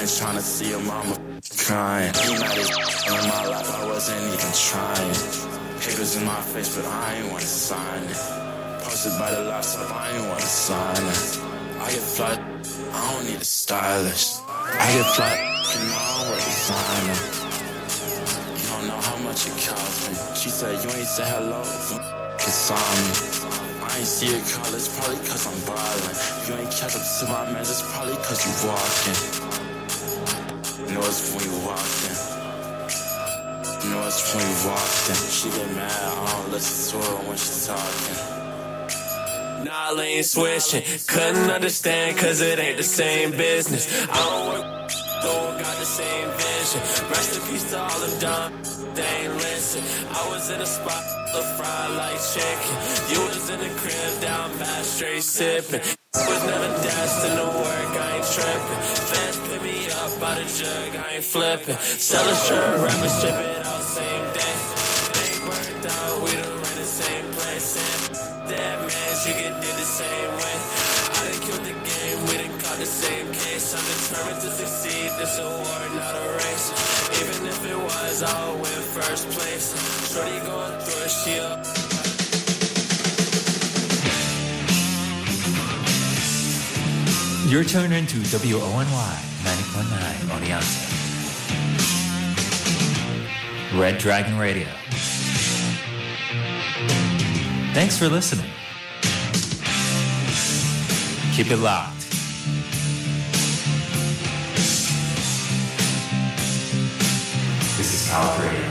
ain't tryna see your mama crying. You know this in my life, I wasn't even trying. Papers in my face, but I ain't wanna sign it. Posted by the laptop, I ain't wanna sign it. I get fly, I don't need a stylist. I get fly, you know I don't wear designer. You don't know how much it cost me. She said you ain't say hello, kiss on me. I ain't see a call, it's probably cause I'm ballin'. You ain't catch up to my mans, it's probably cause you walking. You know it's when you walking. You know it's when you walking. She get mad, I don't listen to her when she talking. Nah, lane switching, couldn't understand cause it ain't the same business. I don't work, don't got the same vision. Rest in peace to all them dumb, they ain't listen. I was in a spot, fried like chicken. You was in the crib, down bad, straight sipping. Was never destined to work, I ain't tripping. Fans pick me up by the jug, I ain't flipping. Sell a shirt, wrap and strip it out same day. They burned out, we done ran the same place. Dead man, she get did the same way. I done killed the game, we done caught the same case. I'm determined to succeed, this a war, not a race. Even if it was, I'll win first place. Shorty going through a shield. You're tuned into WONY 90.9 Oneonta. Red Dragon Radio. Thanks for listening. Keep it locked. This is Power Radio.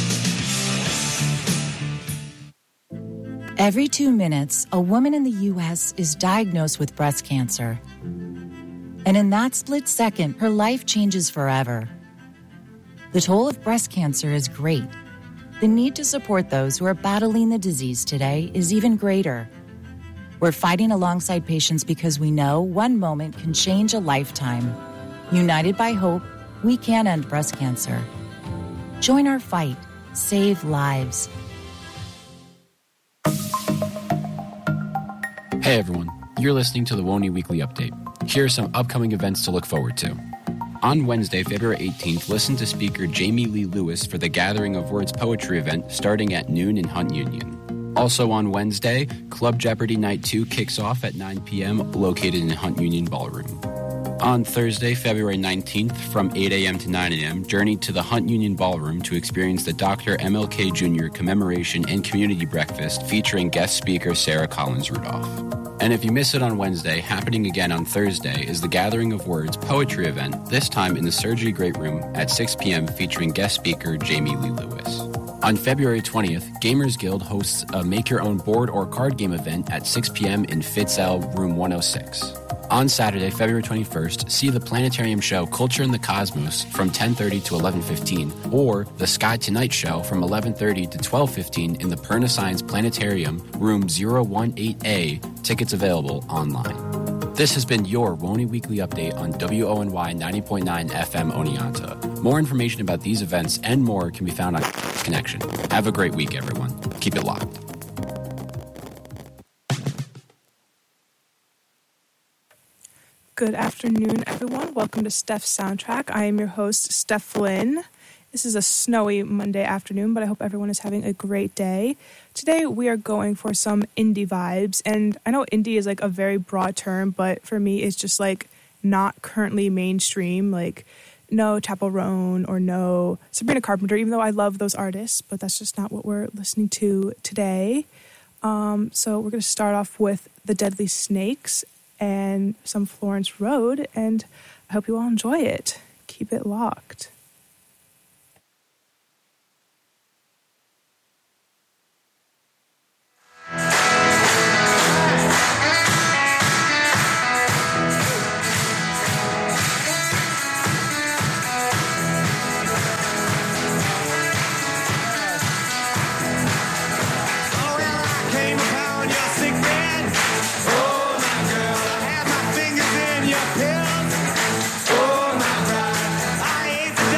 Every 2 minutes, a woman in the U.S. is diagnosed with breast cancer. And in that split second, her life changes forever. The toll of breast cancer is great. The need to support those who are battling the disease today is even greater. We're fighting alongside patients because we know one moment can change a lifetime. United by hope, we can end breast cancer. Join our fight. Save lives. Hey everyone, you're listening to the WONY Weekly Update. Here are some upcoming events to look forward to. On Wednesday, February 18th, listen to speaker Jamie Lee Lewis for the Gathering of Words poetry event starting at noon in Hunt Union. Also on Wednesday, Club Jeopardy Night 2 kicks off at 9 p.m. located in Hunt Union Ballroom. On Thursday, February 19th, from 8 a.m. to 9 a.m., journey to the Hunt Union Ballroom to experience the Dr. MLK Jr. Commemoration and Community Breakfast featuring guest speaker Sarah Collins Rudolph. And if you miss it on Wednesday, happening again on Thursday is the Gathering of Words poetry event, this time in the Surgery Great Room at 6 p.m. featuring guest speaker Jamie Lee Lewis. On February 20th, Gamers Guild hosts a make-your-own board or card game event at 6 p.m. in Fitzell Room 106. On Saturday, February 21st, see the planetarium show Culture in the Cosmos from 10:30 to 11:15, or the Sky Tonight show from 11:30 to 12:15 in the Perna Science Planetarium, Room 018A. Tickets available online. This has been your WONY Weekly Update on WONY 90.9 FM Oneonta. More information about these events and more can be found on Connection. Have a great week, everyone. Keep it locked. Good afternoon, everyone. Welcome to Steph's Soundtrack. I am your host, Steph Flynn. This is a snowy Monday afternoon, but I hope everyone is having a great day. Today, we are going for some indie vibes, and I know indie is like a very broad term, but for me, it's just like not currently mainstream, like no Chappell Roan or no Sabrina Carpenter, even though I love those artists, but that's just not what we're listening to today. So we're going to start off with The Deadly Snakes and some Florence Road, and I hope you all enjoy it. Keep it locked. Oh my God, I hate to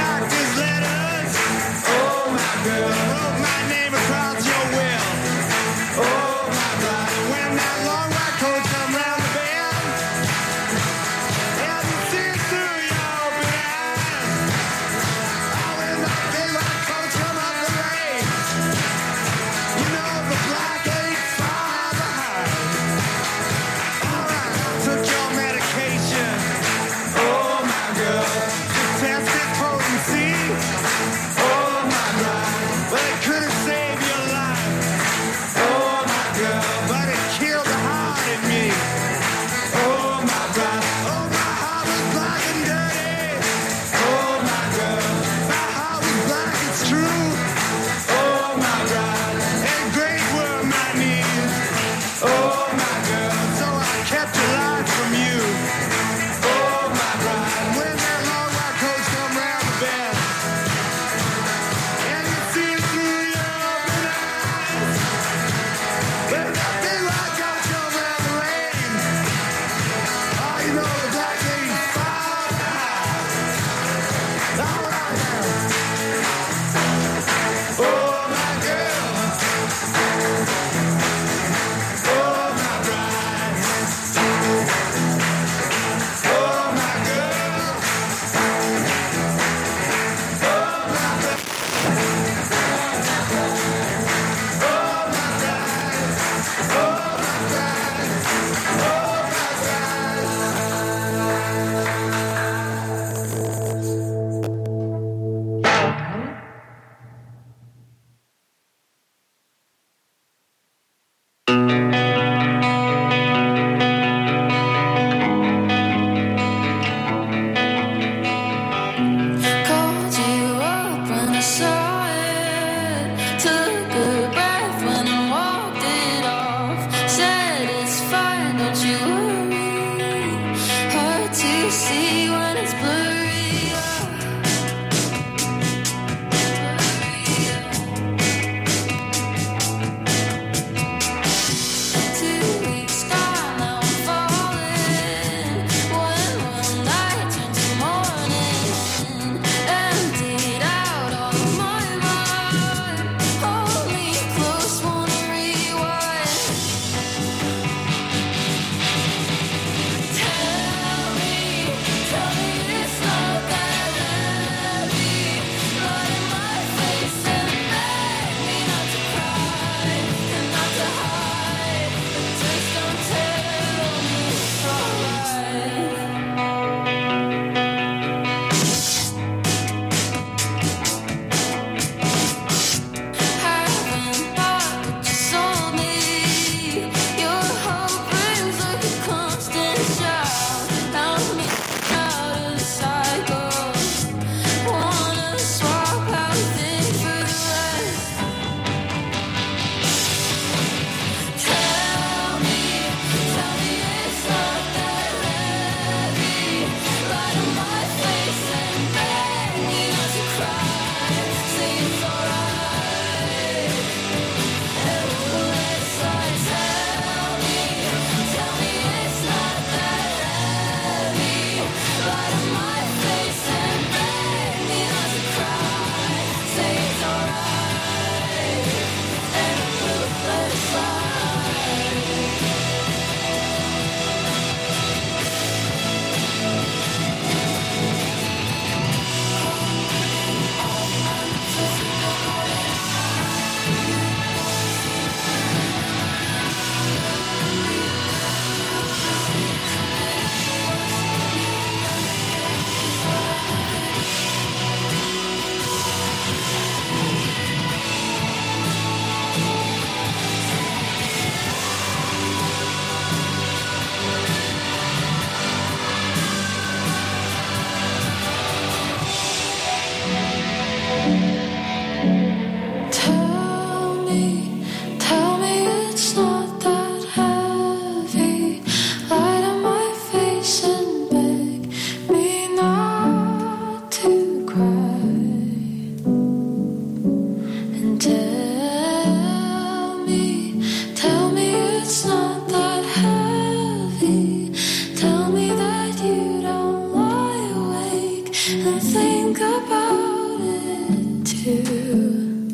and think about it too.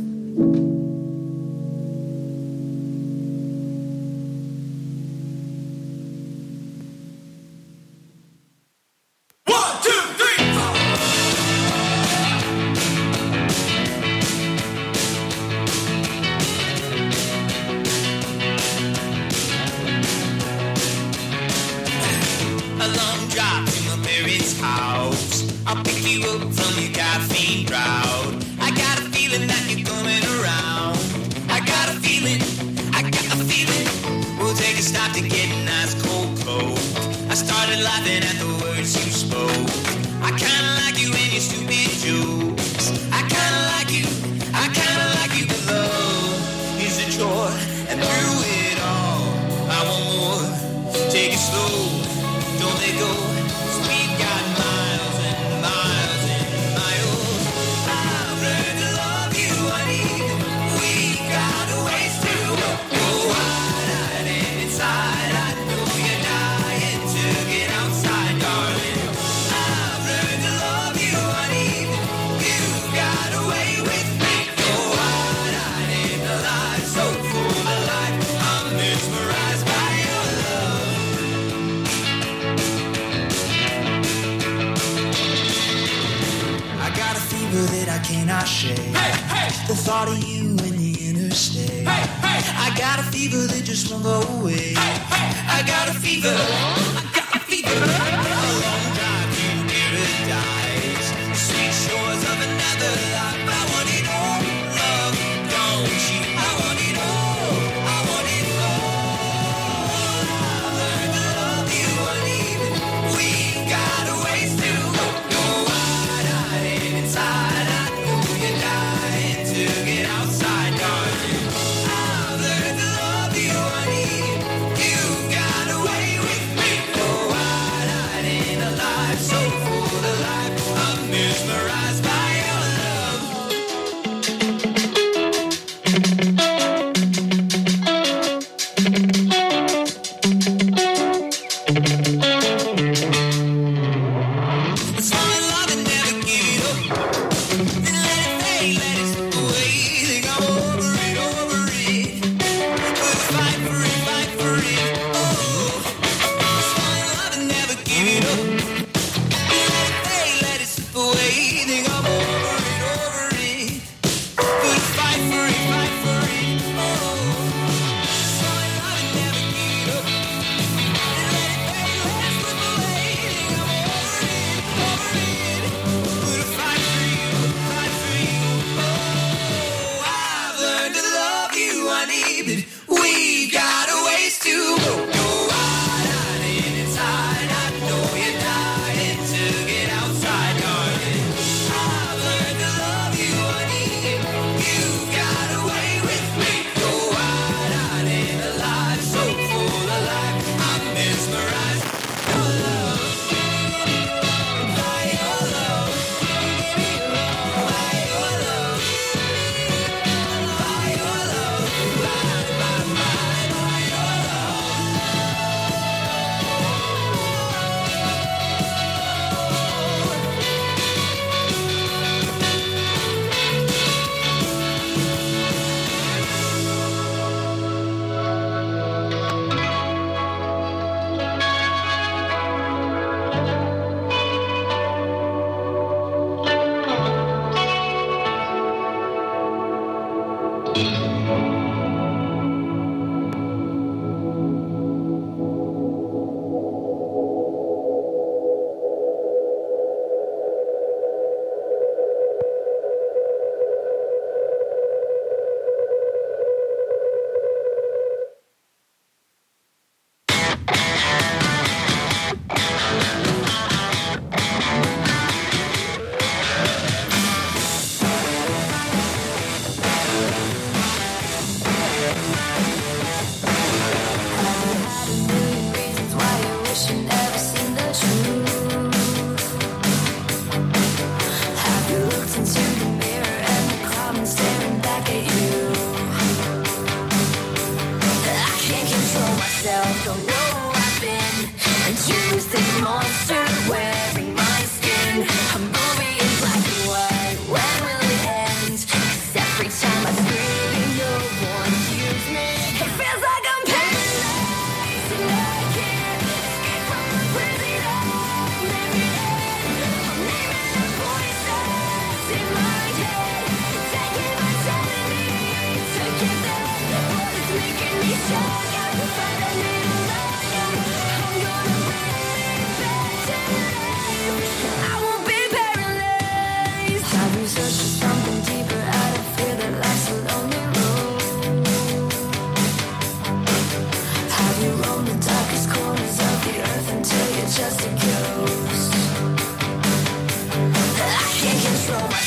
I'll pick you up from your caffeine crowd. I got a feeling that you're coming around. I got a feeling. We'll take a stop to get a nice cold Coke. I started laughing at the words you spoke. I kinda like you and your stupid jokes. I kinda like you but love is a chore. And through it all, I want more. Take it slow, don't let go. Cannot shake the thought of you in the interstate. I got a fever that just won't go away. I got a fever. A long drive to paradise, the sweet shores of another life. I want it all, love, don't you? I want it all, I want it all. I learned to love you uneven. We've got a ways to go wide-eyed and inside. To get outside, darling. I've learned to love you, honey. You got away with me. Go wide-eyed and alive, so full of life. I'm mesmerized by your love. Let's fall in love and never give it up. Then let it fade, let it slip away. Think I'm over it. But fight for it. Oh, let's fall in love and never give it up. Then let it fade, let it slip away. Think I'm over it. But fight for it. Oh, let's fall in love and never give it up. Then let it fade, let it slip away. Think I'm over it.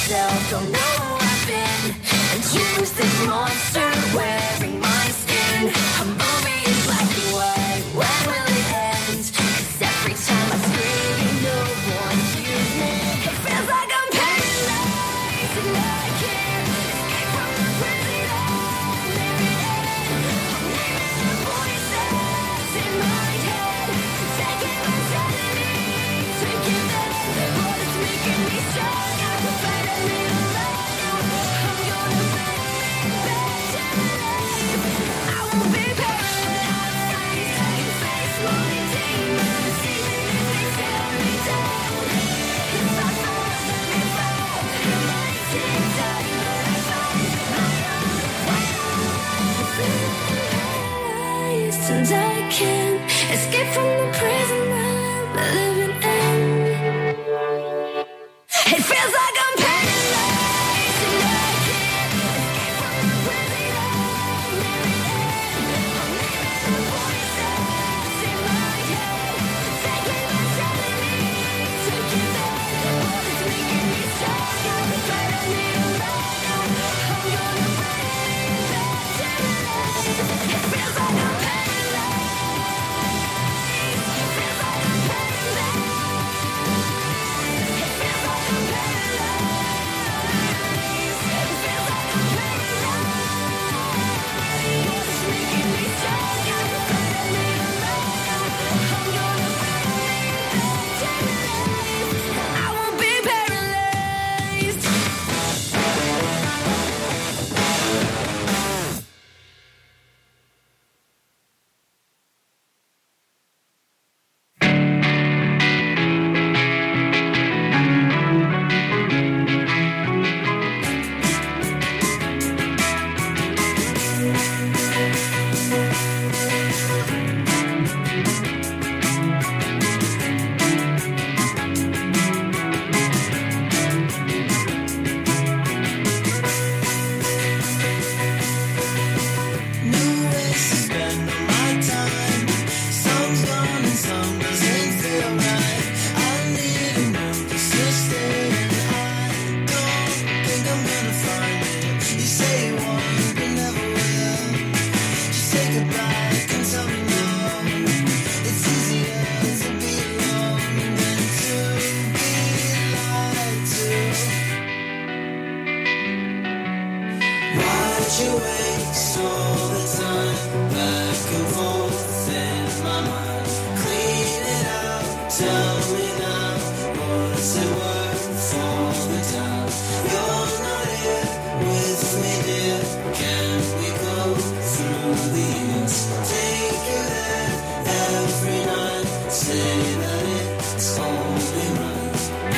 myself, don't know who I've been, and choose this monster wearing my skin. A movie in black and white, when will it end? 'Cause every time I scream, no one hears me. It feels like I'm paralyzed and I can't escape from the prison I'm living in. I'm hearing the voices in my head, taking my sanity to give them, but it's making me strong. I'm fighting me alone. I'm gonna bring me back to life. I won't be paralyzed. I can face my demons, even if they tear me down. If I fall, let me fall. It might take time, but I find my own way. Paralyzed and I can't escape from the prison I'm living in. It feels like I'm paralyzed and I can't escape from the prison I'm living in. I'm hearing the voices in my head, taking my sanity to give them, but it's making me strong. I'm fighting me alone. I'm gonna bring me back to life. It feels like I'm paralyzed. It feels like I'm paralyzed. It feels like I'm paralyzed. It feels like I'm paralyzed. But it's making me strong. I'm fighting me alone. I'm gonna bring me back to life. I won't be paralyzed. Why'd you waste all the time back and forth in my mind? Clean it out, tell me now, what's it worth all the time? You're not here with me, dear. Can we go through the years? Take you there every night, say that it's only right.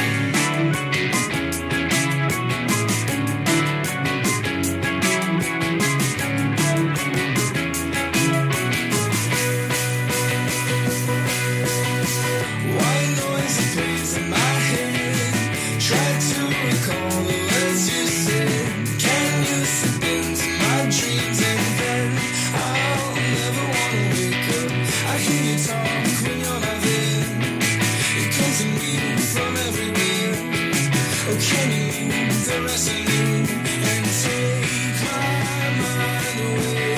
White noise plays in my head. Try to recall the words you said. Can you slip into my dreams and then I'll never wanna wake up. I hear you talk when you're not there. It comes to me from everywhere. Oh, can you leave the rest of you and take my mind away?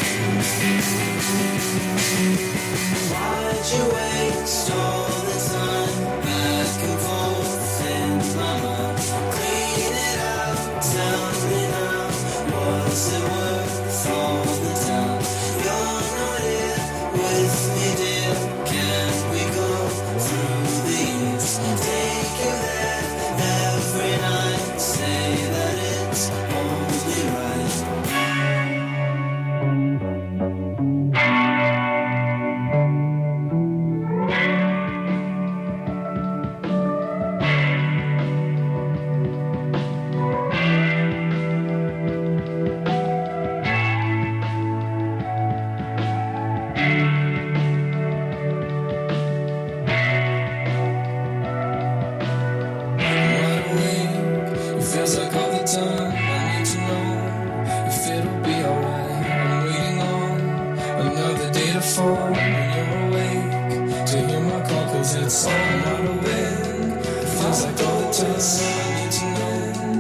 Why'd you waste all the time back and forth in my mind? Clean it out, tell me now, what's it worth all the time? You're not here with me, dear. Can we go through the years? Take you there every night, say that it's only right. It feels like all the time I need to know if it'll be alright. I'm waiting on another day to fall when you're awake, to hear my call 'cause it's all I'm not awake. It feels like all the time I need to know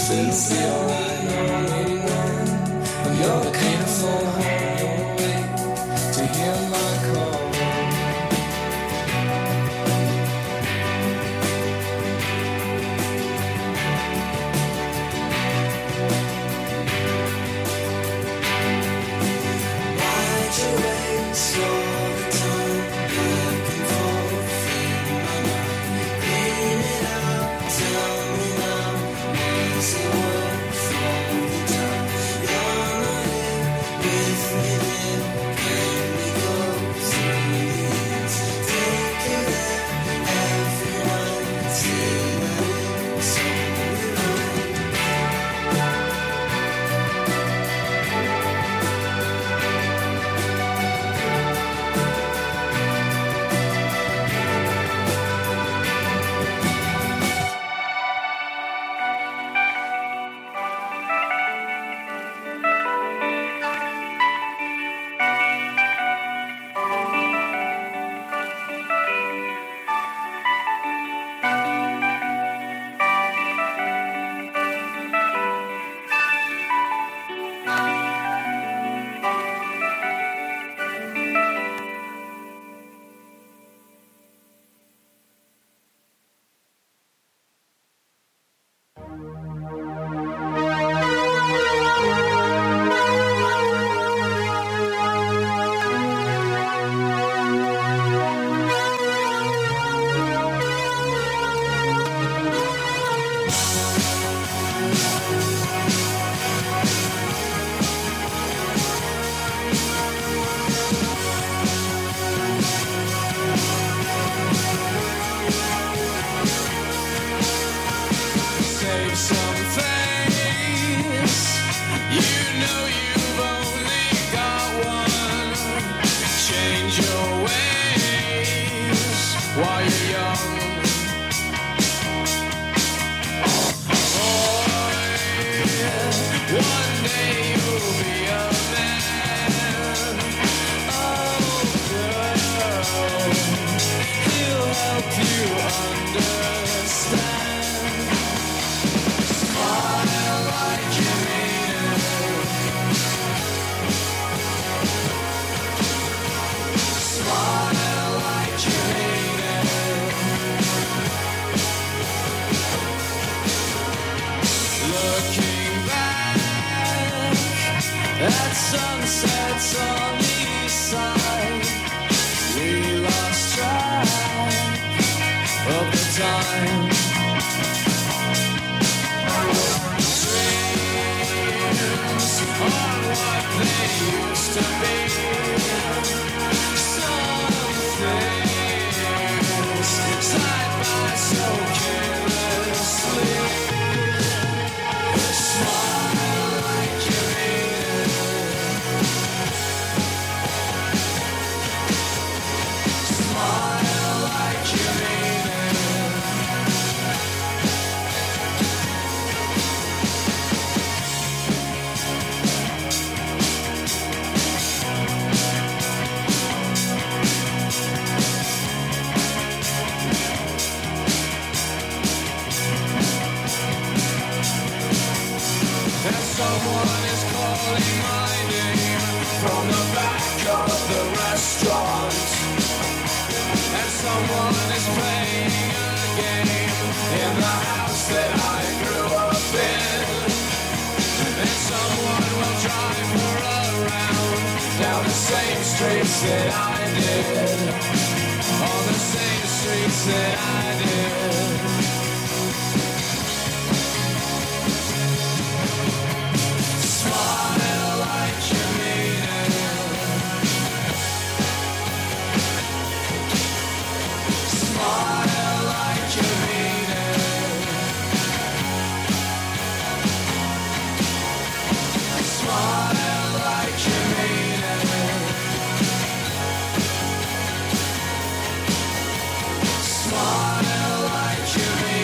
Smile like you mean it.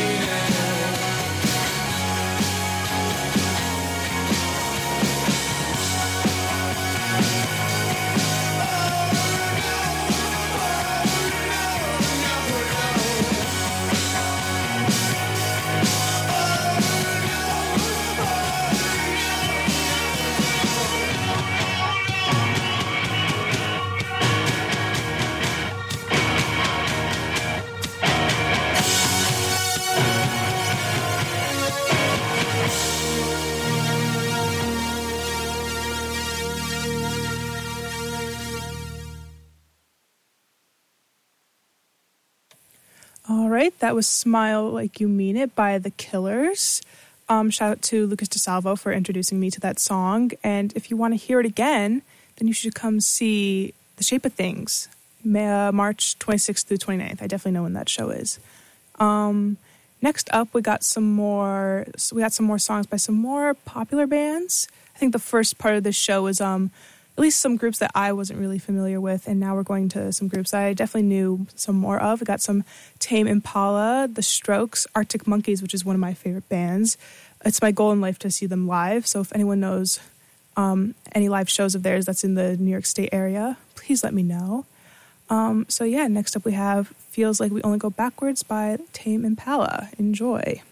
right, that was Smile Like You Mean It by The Killers. Shout out to Lucas DeSalvo for introducing me to that song. And if you want to hear it again, then you should come see The Shape of Things, March 26th through 29th. I definitely know when that show is. Next up, we got some more songs by some more popular bands. I think the first part of this show is at least some groups that I wasn't really familiar with, and now we're going to some groups that I definitely knew some more of. We got some Tame Impala, The Strokes, Arctic Monkeys, which is one of my favorite bands. It's my goal in life to see them live, so if anyone knows any live shows of theirs that's in the New York State area, please let me know. So yeah, next up we have Feels Like We Only Go Backwards by Tame Impala. Enjoy.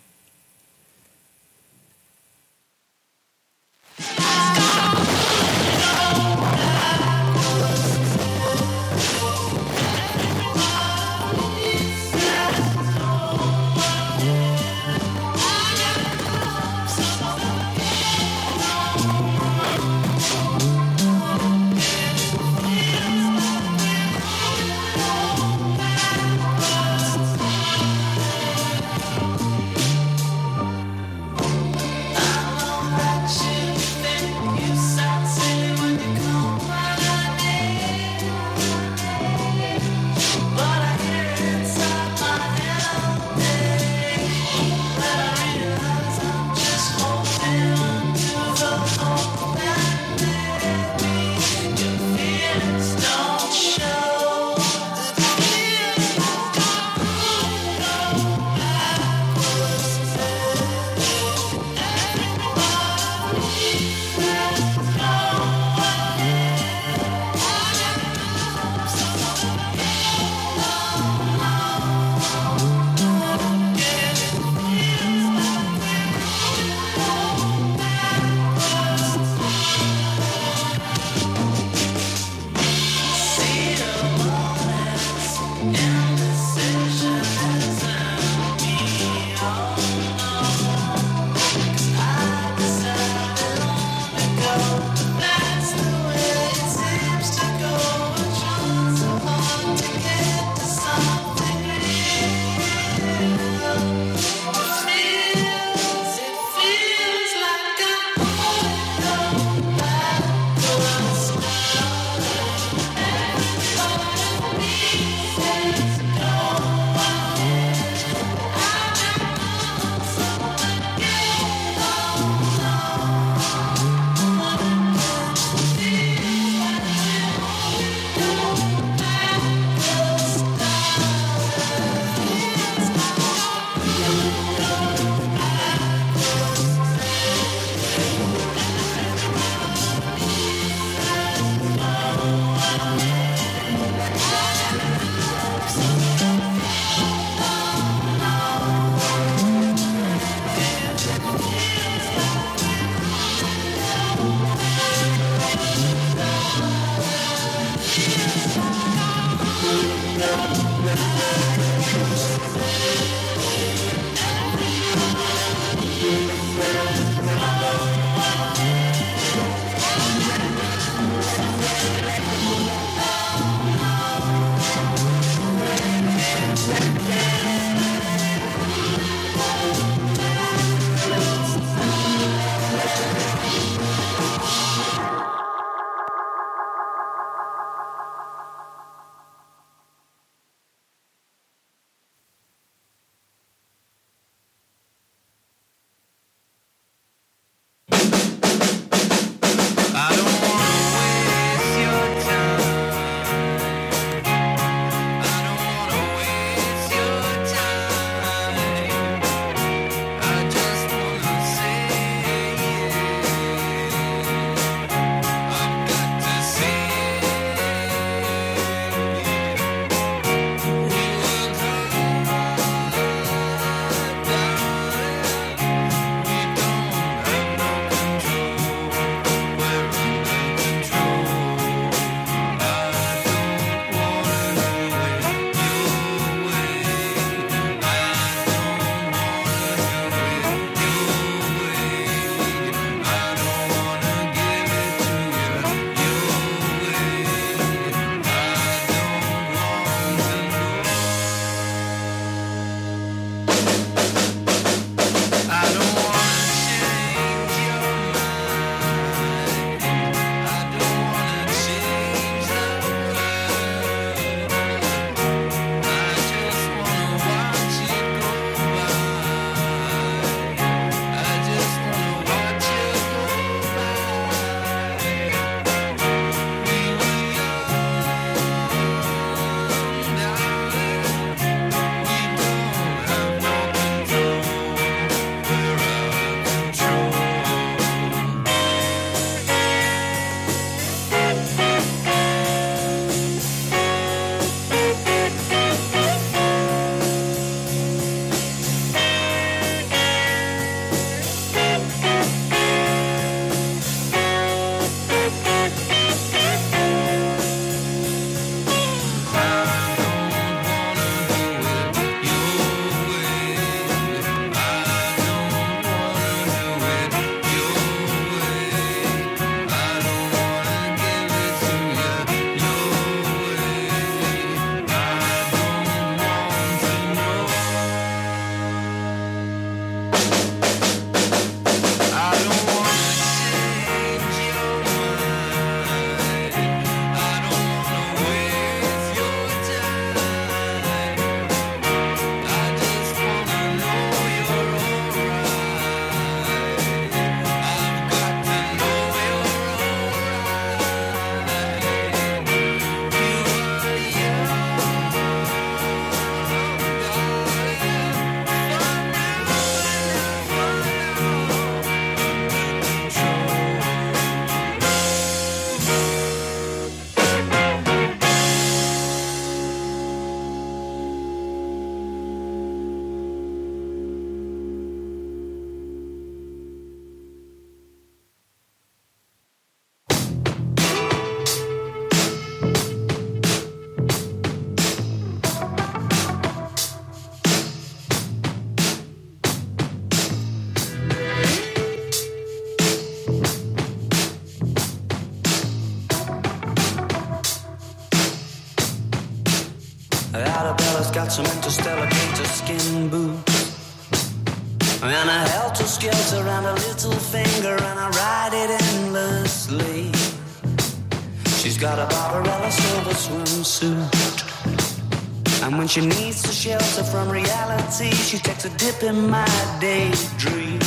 out some interstellar gator skin boots and a helter-skelter and a little finger, and I ride it endlessly. She's got a Barbarella silver swimsuit, and when she needs to shelter from reality, she takes a dip in my daydream.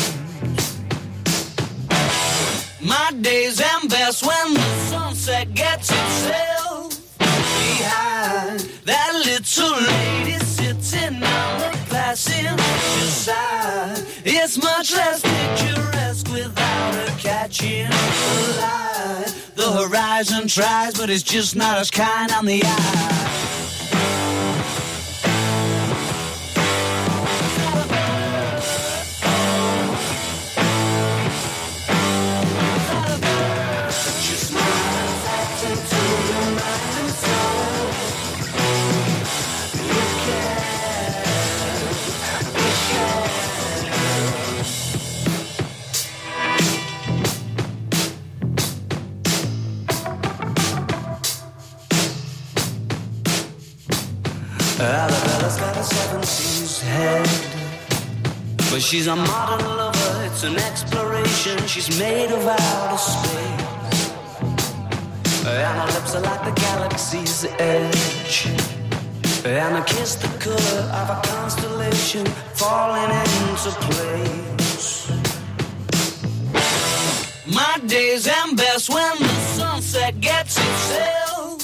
My days end best when the sunset gets itself behind that little lady sitting on the passenger side. It's much less picturesque without her catching the light. The horizon tries, but it's just not as kind on the eye. Arabella's got a 70s head, but she's a modern lover, it's an exploration. She's made of outer space, and her lips are like the galaxy's edge, and her kiss the color of a constellation falling into place. My days end best when the sunset gets itself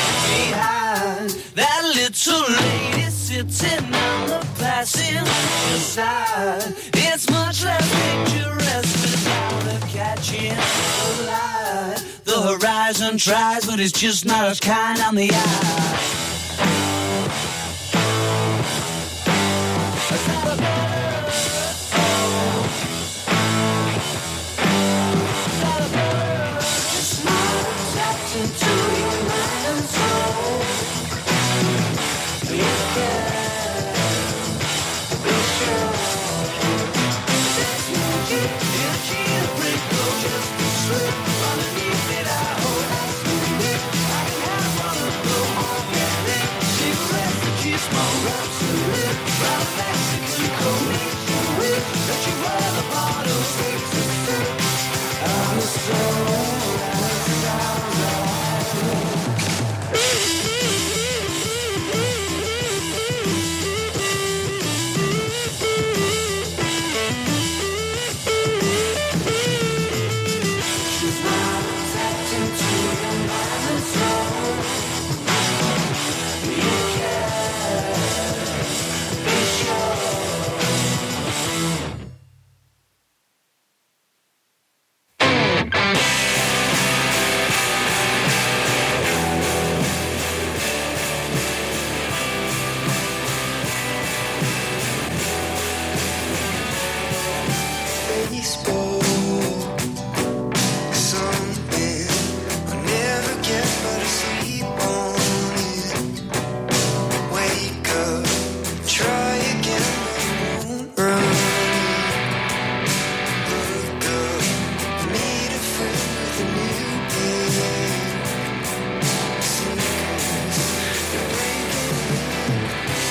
behind that little lady sitting on the passenger side. It's much less picturesque without her catching the light. The horizon tries, but it's just not as kind on the eye.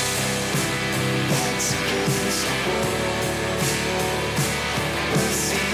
See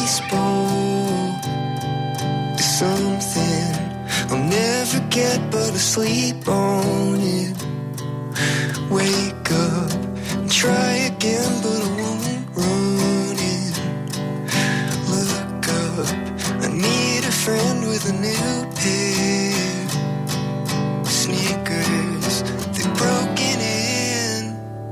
baseball is something I'll never get, but I sleep on it. Wake up and try again, but I won't run it. Look up, I need a friend with a new pair of sneakers. They're broken in.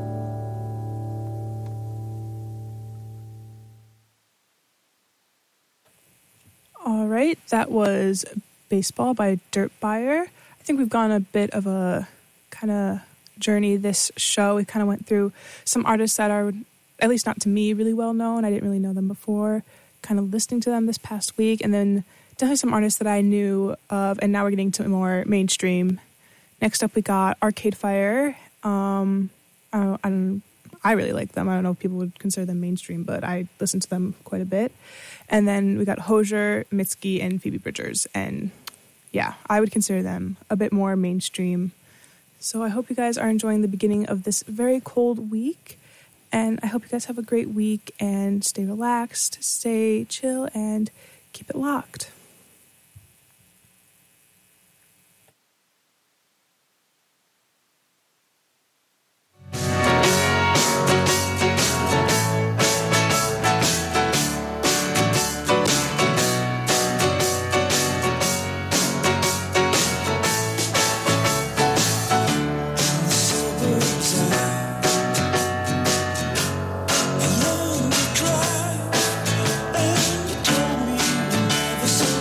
All right, that was Baseball by Dirt Buyer. I think we've gone a bit of a kind of journey this show. We kind of went through some artists that are, at least not to me, really well known. I didn't really know them before, kind of listening to them this past week, and then definitely some artists that I knew of, and now we're getting to more mainstream. Next up, we got Arcade Fire. I really like them. I don't know if people would consider them mainstream, but I listen to them quite a bit. And then we got Hozier, Mitski, and Phoebe Bridgers. And yeah, I would consider them a bit more mainstream. So I hope you guys are enjoying the beginning of this very cold week. And I hope you guys have a great week and stay relaxed, stay chill, and keep it locked. Along the drive, and you told me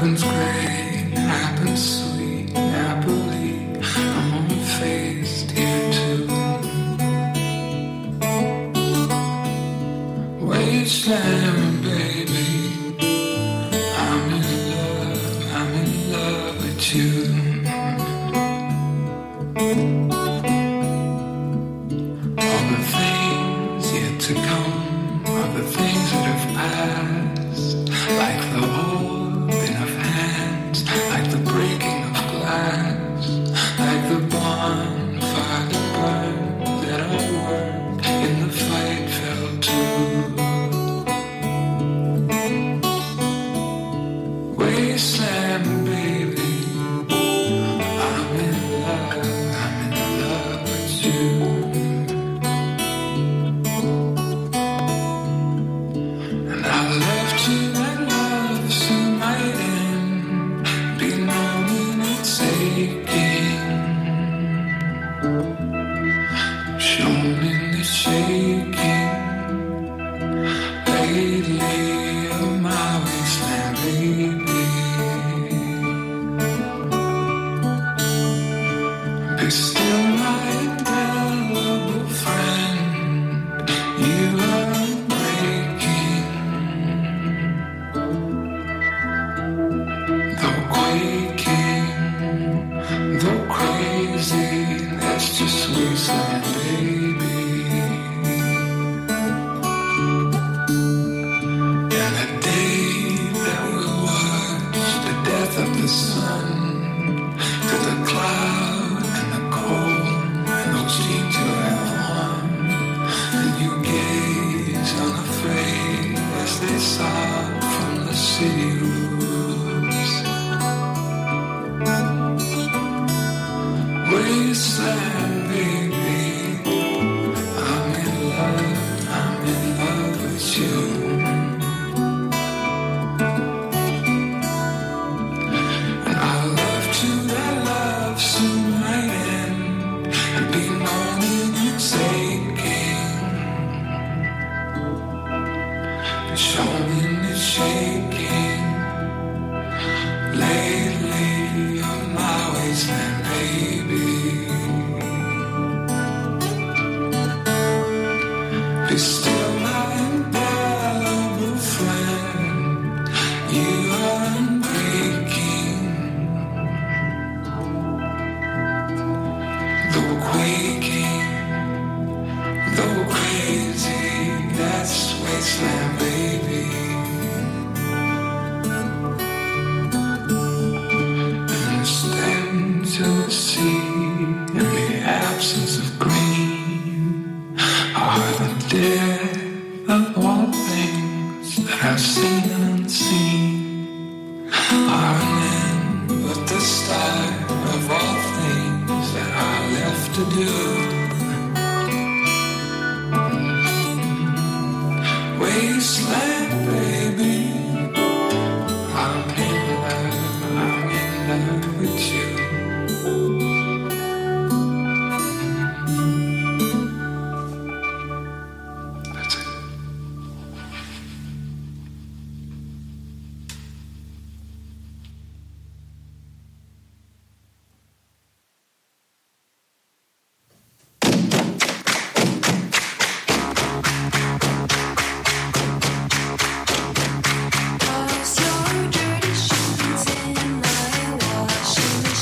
happens great, happens sweet, happily. I'm unfazed here too. Wasteland, baby. I'm in love with you. All the things yet to come are the things that have passed, like the holding of hands, like the breaking of glass, like the bonfire that burned that our work in the fight fell to. Wasteland, baby, I'm in love with you. And I loved you and love soon might end, be knowing it's aching, shown in the shaking lately of my wasteland, baby. Be still my indelible friend, you are breaking. Though quaking, though crazy, that's just wasteland, baby. And the day that we'll watch the death of the sun, through the cloud and the cold, and those dreams you have won, and you gaze unafraid as they sob from the city roofs. Wasteland, baby, I'm in love with you. And I loved you, that love soon might end, and be moaning and aching, showing it's shaking lately on my wasteland, baby. Be still my indelible friend, you are unbreaking. Though quaking, though crazy, that's wasteland, baby. And the stems of the sea and the absence of green are the death of all things that I've seen and unseen. Are an end, but the start of all things that are left to do. Wasteland, baby, I'm in love with you. That's it. Toss your dirty shoes in my washing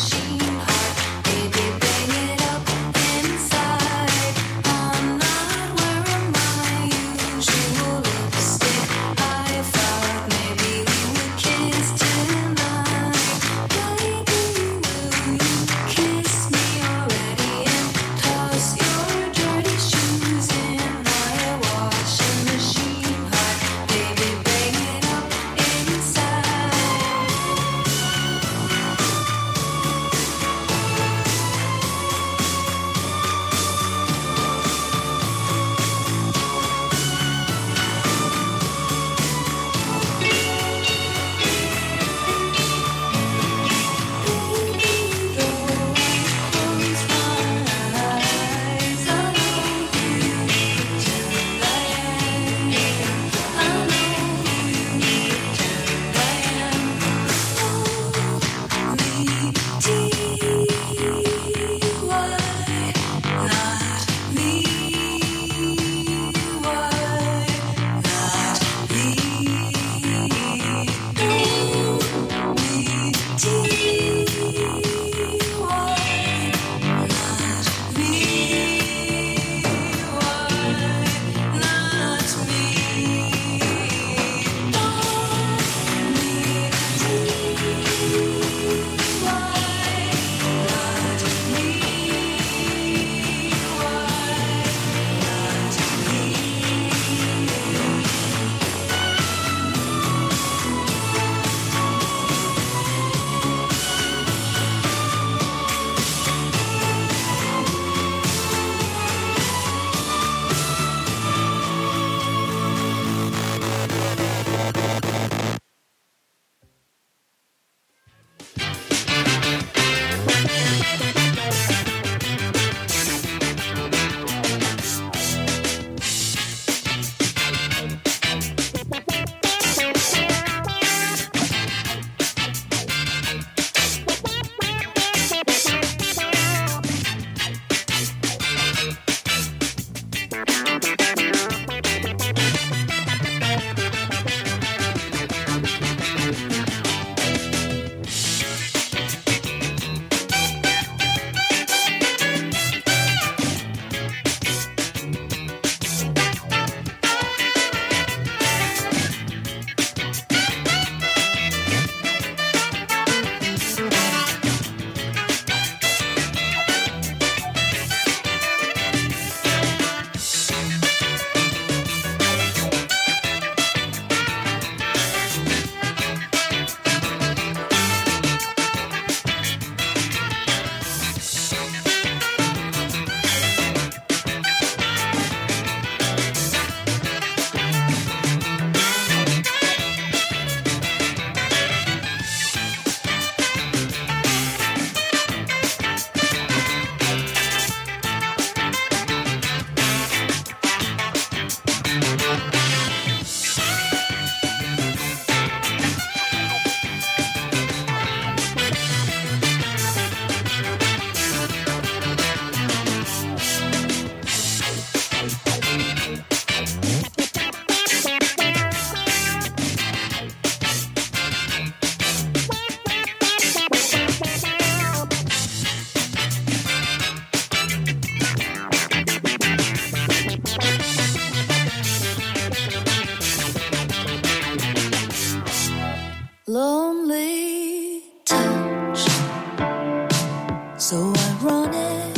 lonely touch, so ironic.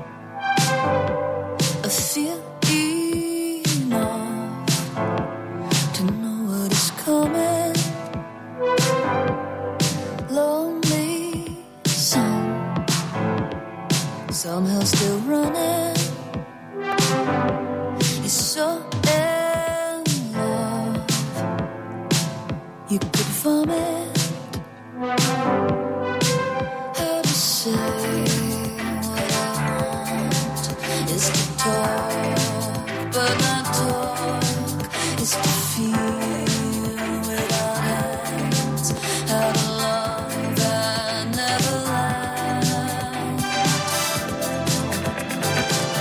I feel enough to know what is coming. Lonely sun, somehow still running. It's so in love, you could vomit. How to say what I want is to talk, but not talk is to feel without hands. How to love and never land.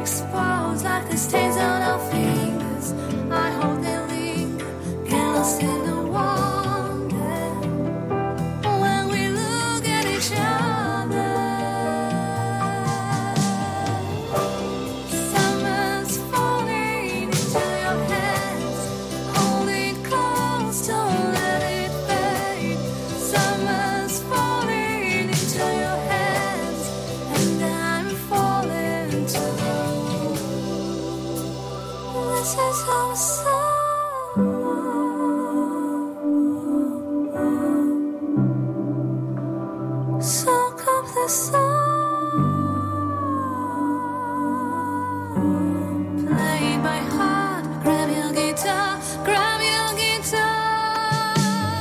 expose like the stains on our fingers. I hope they linger, get lost in the wonder when we look at each other. Summer's falling into your hands. Hold it close, don't let it fade. Summer's falling into your hands, and I'm falling too. This is our summer. Soak up the sun. Play it by heart. Grab your guitar. Grab your guitar.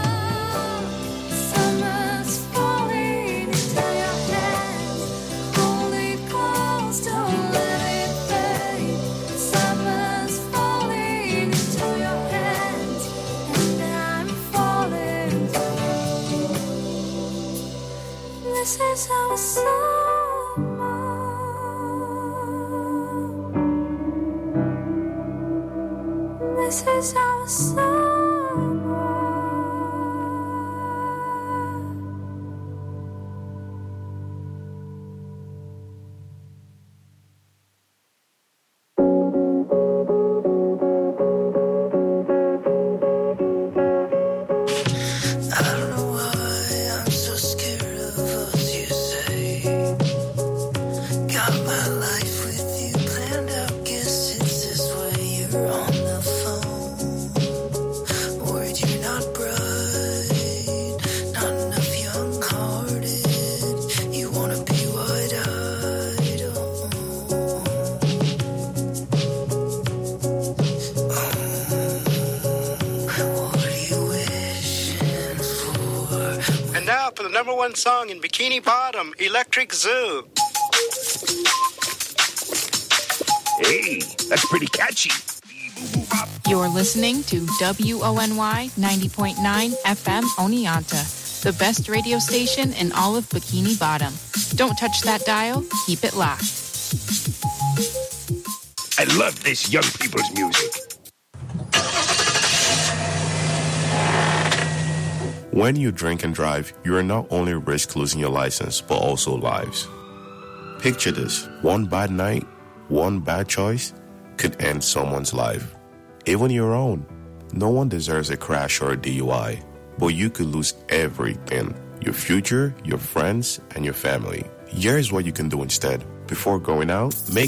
Summer's falling into your hands. Hold it close, don't let it fade. Summer's falling into your hands, and I'm falling too. This is our summer. This is our summer. I don't know why I'm so scared of what you say. Got my life with you planned out, guess it's this way. You're on the phone, worried you're not bright, not enough young-hearted. You wanna be wide-eyed, what are you wishing for? And now for the number one song in Bikini Bottom, Electric Zoo. Hey, that's pretty catchy. You're listening to WONY 90.9 FM Oneonta, the best radio station in all of Bikini Bottom. Don't touch that dial, keep it locked. I love this young people's music. When you drink and drive, you are not only risk losing your license, but also lives. Picture this. One bad night, one bad choice could end someone's life. Even your own. No one deserves a crash or a DUI, but you could lose everything. Your future, your friends, and your family. Here's what you can do instead. Before going out, make